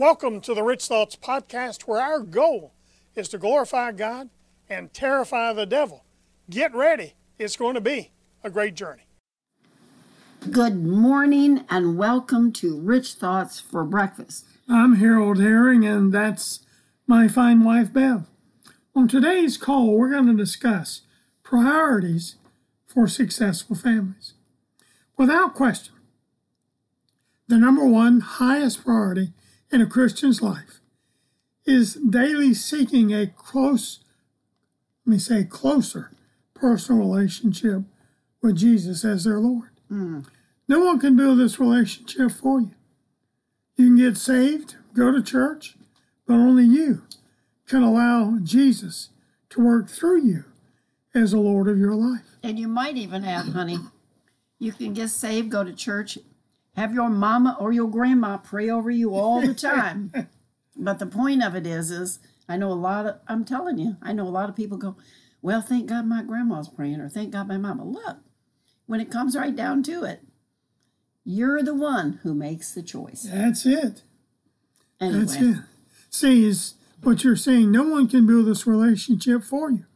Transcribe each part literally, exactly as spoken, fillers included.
Welcome to the Rich Thoughts Podcast, where our goal is to glorify God and terrify the devil. Get ready. It's going to be a great journey. Good morning and welcome to Rich Thoughts for Breakfast. I'm Harold Herring, and that's my fine wife, Bev. On today's call, we're going to discuss priorities for successful families. Without question, the number one highest priority in a Christian's life is daily seeking a close, let me say closer, personal relationship with Jesus as their Lord. Mm. No one can build this relationship for you. You can get saved, go to church, but only you can allow Jesus to work through you as the Lord of your life. And you might even have, honey, you can get saved, go to church, have your mama or your grandma pray over you all the time. But the point of it is, is I know a lot of, I'm telling you, I know a lot of people go, well, thank God my grandma's praying, or thank God my mama. Look, when it comes right down to it, you're the one who makes the choice. That's it. Anyway. That's it. See, is what you're saying, no one can build this relationship for you.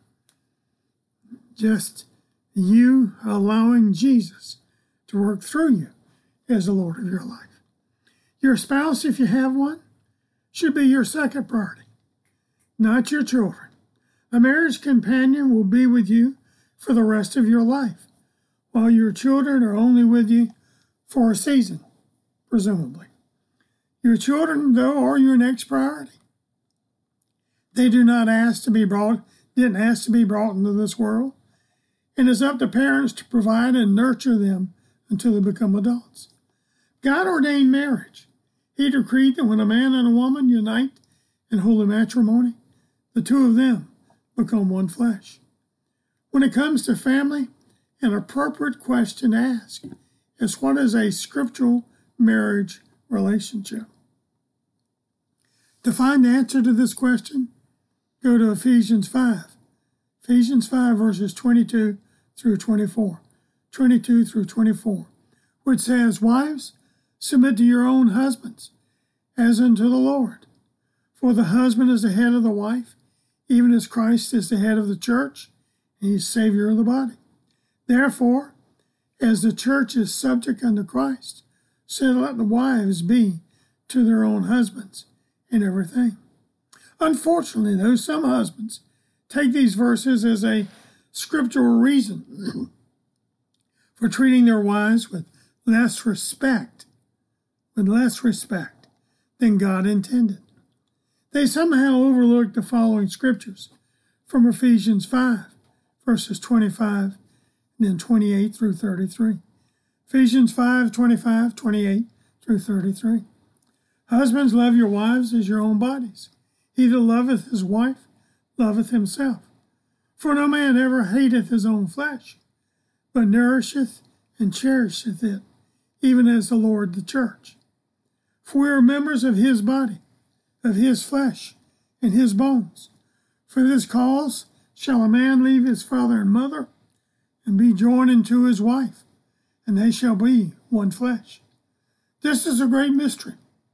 Just you allowing Jesus to work through you as the Lord of your life. Your spouse, if you have one, should be your second priority, not your children. A marriage companion will be with you for the rest of your life, while your children are only with you for a season, presumably. Your children, though, are your next priority. They do not ask to be brought, didn't ask to be brought into this world, and it's up to parents to provide and nurture them until they become adults. God ordained marriage. He decreed that when a man and a woman unite in holy matrimony, the two of them become one flesh. When it comes to family, an appropriate question to ask is, what is a scriptural marriage relationship? To find the answer to this question, go to Ephesians five. Ephesians five, verses twenty-two through twenty-four. twenty-two through twenty-four, which says, wives, submit to your own husbands, as unto the Lord. For the husband is the head of the wife, even as Christ is the head of the church, and he is Savior of the body. Therefore, as the church is subject unto Christ, so let the wives be to their own husbands in everything. Unfortunately, though, some husbands take these verses as a scriptural reason for treating their wives with less respect, with less respect than God intended. They somehow overlook the following scriptures from Ephesians five, verses twenty-five, and then twenty-eight through thirty-three. Ephesians five, twenty-five, twenty-eight through thirty-three. Husbands, love your wives as your own bodies. He that loveth his wife loveth himself. For no man ever hateth his own flesh, but nourisheth and cherisheth it, even as the Lord the church. For we are members of his body, of his flesh, and his bones. For this cause shall a man leave his father and mother, and be joined unto his wife, and they shall be one flesh. This is a great mystery,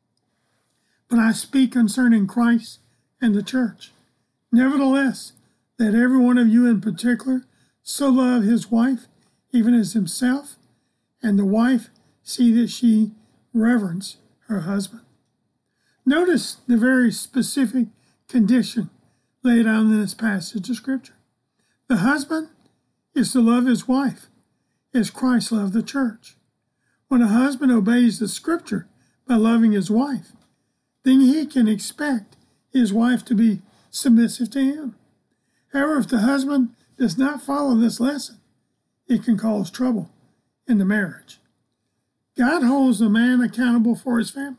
but I speak concerning Christ and the church. Nevertheless, that every one of you in particular so love his wife, even as himself, and the wife see that she reverence her husband. Notice the very specific condition laid out in this passage of Scripture. The husband is to love his wife as Christ loved the church. When a husband obeys the Scripture by loving his wife, then he can expect his wife to be submissive to him. However, if the husband does not follow this lesson, it can cause trouble in the marriage. God holds the man accountable for his family.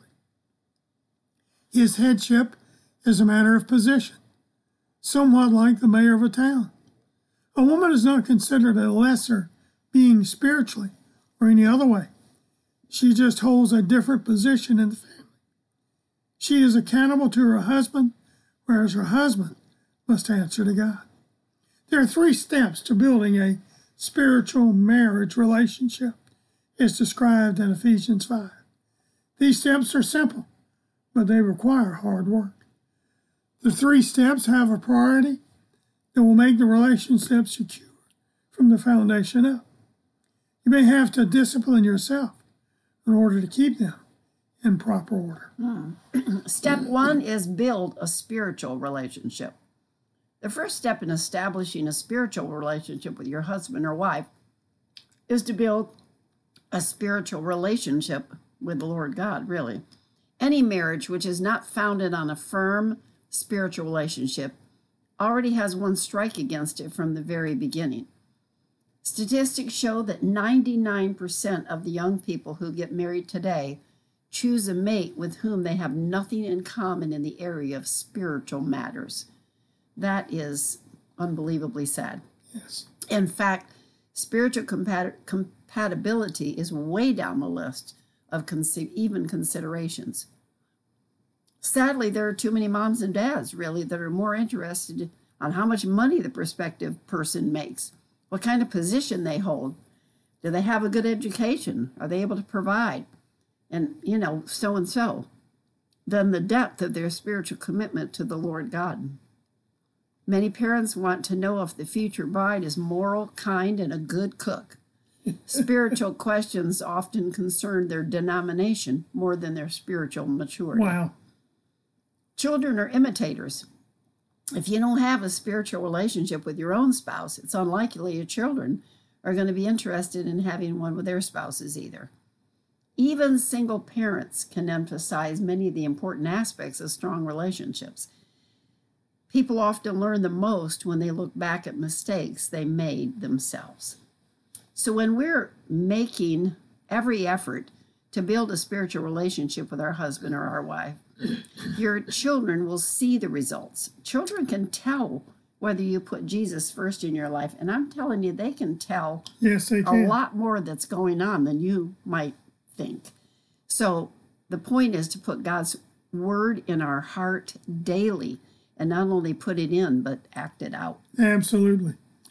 His headship is a matter of position, somewhat like the mayor of a town. A woman is not considered a lesser being spiritually or any other way. She just holds a different position in the family. She is accountable to her husband, whereas her husband must answer to God. There are three steps to building a spiritual marriage relationship, as described in Ephesians five. These steps are simple. but they require hard work. The three steps have a priority that will make the relationship secure from the foundation up. You may have to discipline yourself in order to keep them in proper order. Hmm. Step one is build a spiritual relationship. The first step in establishing a spiritual relationship with your husband or wife is to build a spiritual relationship with the Lord God, really. Any marriage which is not founded on a firm spiritual relationship already has one strike against it from the very beginning. Statistics show that ninety-nine percent of the young people who get married today choose a mate with whom they have nothing in common in the area of spiritual matters. That is unbelievably sad. Yes. In fact, spiritual compat- compatibility is way down the list of con- even considerations. Sadly, there are too many moms and dads, really, that are more interested on how much money the prospective person makes, what kind of position they hold, do they have a good education, are they able to provide, and, you know, so and so, than the depth of their spiritual commitment to the Lord God. Many parents want to know if the future bride is moral, kind, and a good cook. Spiritual questions often concern their denomination more than their spiritual maturity. Wow. Children are imitators. If you don't have a spiritual relationship with your own spouse, it's unlikely your children are going to be interested in having one with their spouses either. Even single parents can emphasize many of the important aspects of strong relationships. People often learn the most when they look back at mistakes they made themselves. So when we're making every effort to build a spiritual relationship with our husband or our wife, your children will see the results. Children can tell whether you put Jesus first in your life, and I'm telling you, they can tell Yes, they a can. lot more that's going on than you might think. So the point is to put God's word in our heart daily, and not only put it in, but act it out. Absolutely.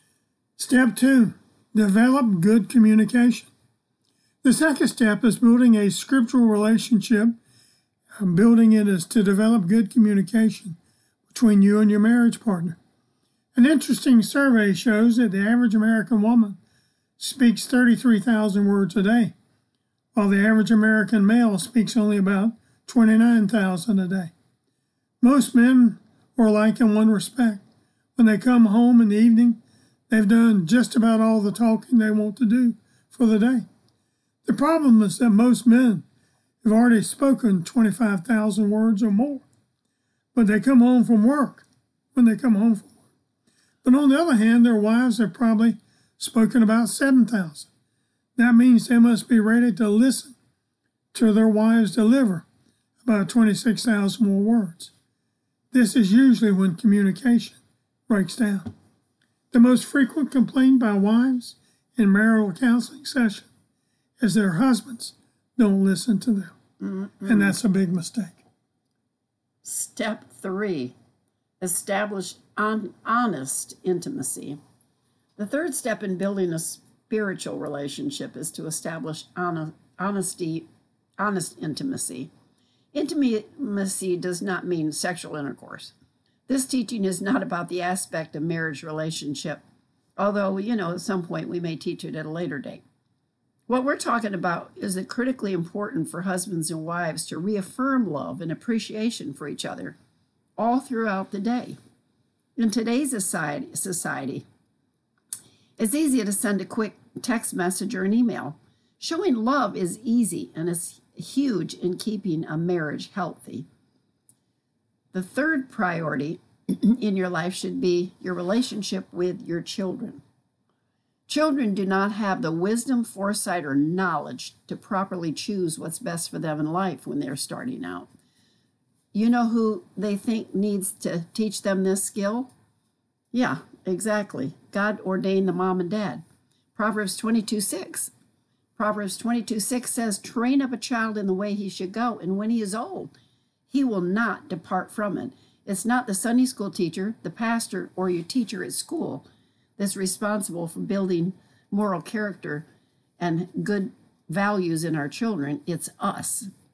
Step two, develop good communication. The second step is building a scriptural relationship. Building it is to develop good communication between you and your marriage partner. An interesting survey shows that the average American woman speaks thirty-three thousand words a day, while the average American male speaks only about twenty-nine thousand a day. Most men are alike in one respect. When they come home in the evening, they've done just about all the talking they want to do for the day. The problem is that most men have already spoken twenty-five thousand words or more, but they come home from work when they come home from work. But on the other hand, their wives have probably spoken about seven thousand. That means they must be ready to listen to their wives deliver about twenty-six thousand more words. This is usually when communication breaks down. The most frequent complaint by wives in marital counseling session is their husbands don't listen to them. Mm-mm. And that's a big mistake. Step three, establish on, honest intimacy. The third step in building a spiritual relationship is to establish honest, honesty, honest intimacy. Intimacy does not mean sexual intercourse. This teaching is not about the aspect of marriage relationship, although, you know, at some point we may teach it at a later date. What we're talking about is it critically important for husbands and wives to reaffirm love and appreciation for each other all throughout the day. In today's society, society, it's easy to send a quick text message or an email. Showing love is easy and is huge in keeping a marriage healthy. The third priority in your life should be your relationship with your children. Children do not have the wisdom, foresight, or knowledge to properly choose what's best for them in life when they're starting out. You know who they think needs to teach them this skill? Yeah, exactly. God ordained the mom and dad. Proverbs twenty-two six. Proverbs twenty-two six says, train up a child in the way he should go, and when he is old, he will not depart from it. It's not the Sunday school teacher, the pastor, or your teacher at school that's responsible for building moral character and good values in our children. It's us.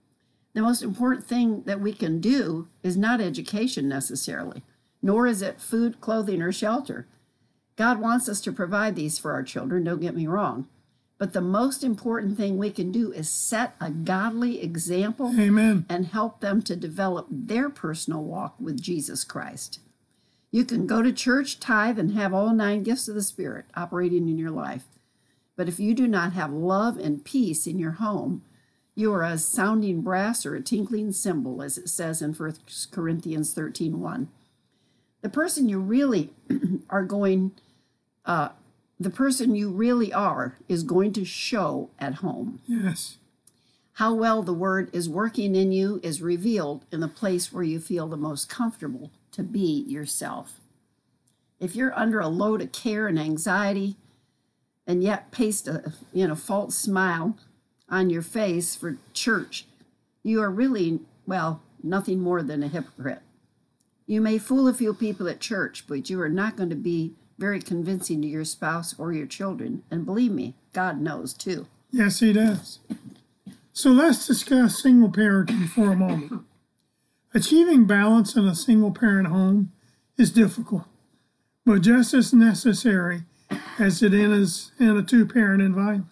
The most important thing that we can do is not education necessarily, nor is it food, clothing, or shelter. God wants us to provide these for our children, don't get me wrong. But the most important thing we can do is set a godly example. Amen. And help them to develop their personal walk with Jesus Christ. You can go to church, tithe, and have all nine gifts of the Spirit operating in your life. But if you do not have love and peace in your home, you are a sounding brass or a tinkling cymbal, as it says in First Corinthians thirteen one. The person you really are going, uh, the person you really are is going to show at home. Yes. How well the word is working in you is revealed in the place where you feel the most comfortable to be yourself. If you're under a load of care and anxiety and yet paste a you know false smile on your face for church, you are really, well, nothing more than a hypocrite. You may fool a few people at church, but you are not going to be very convincing to your spouse or your children. And believe me, God knows too. Yes, he does. So let's discuss single parenting for a moment. Achieving balance in a single parent home is difficult, but just as necessary as it is in a two parent environment.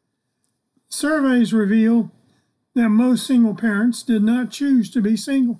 Surveys reveal that most single parents did not choose to be single.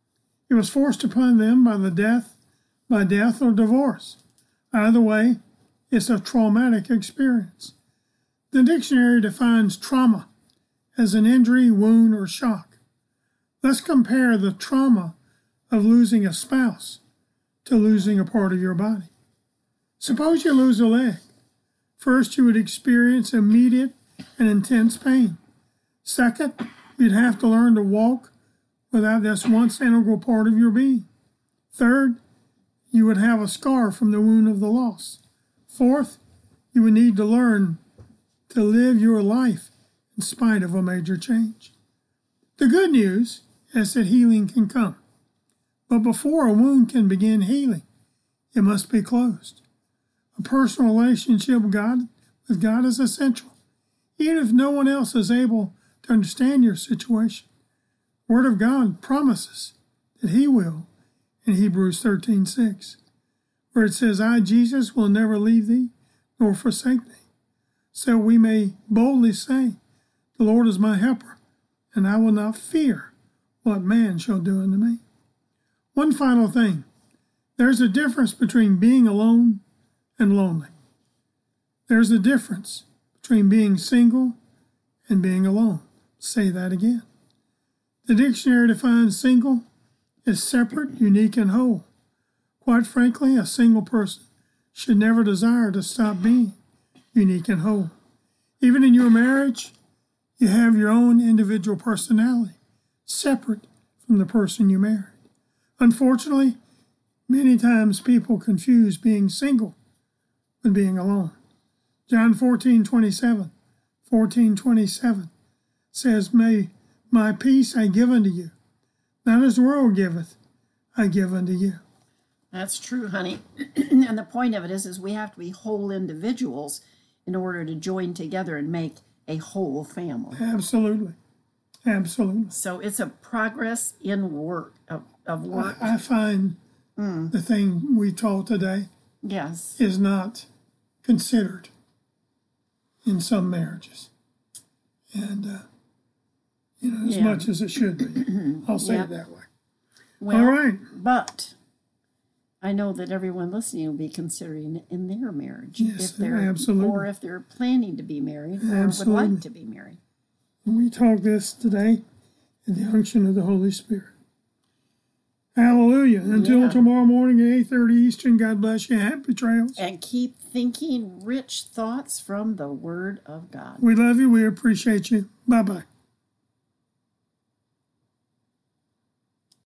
It was forced upon them by the death, by death or divorce. Either way, it's a traumatic experience. The dictionary defines trauma as an injury, wound, or shock. Let's compare the trauma of losing a spouse to losing a part of your body. Suppose you lose a leg. First, you would experience immediate and intense pain. Second, you'd have to learn to walk without this once integral part of your being. Third, you would have a scar from the wound of the loss. Fourth, you would need to learn to live your life in spite of a major change. The good news is that healing can come. But before a wound can begin healing, it must be closed. A personal relationship with God, with God is essential. Even if no one else is able to understand your situation, the Word of God promises that he will in Hebrews thirteen six, where it says, I, Jesus, will never leave thee nor forsake thee. So we may boldly say, the Lord is my helper, and I will not fear what man shall do unto me. One final thing. There's a difference between being alone and lonely. There's a difference between being single and being alone. Say that again. The dictionary defines single as separate, unique, and whole. Quite frankly, a single person should never desire to stop being unique and whole. Even in your marriage, you have your own individual personality, separate from the person you married. Unfortunately, many times people confuse being single with being alone. John fourteen twenty-seven, fourteen twenty-seven says, May my peace I give unto you, not as the world giveth, I give unto you. That's true, honey. And the point of it is, is we have to be whole individuals in order to join together and make a whole family. Absolutely. Absolutely. So it's a progress in work, of, of work. I, I find mm. the thing we taught today yes. is not considered in some marriages. And, uh, you know, as yeah. much as it should be. I'll say yeah. it that way. Well, all right. But I know that everyone listening will be considering it in their marriage. Yes, if they're, absolutely. Or if they're planning to be married or absolutely. would like to be married. We talk this today in the unction of the Holy Spirit. Hallelujah. Until yeah. tomorrow morning at eight thirty Eastern, God bless you. Happy trails. And keep thinking rich thoughts from the Word of God. We love you. We appreciate you. Bye-bye.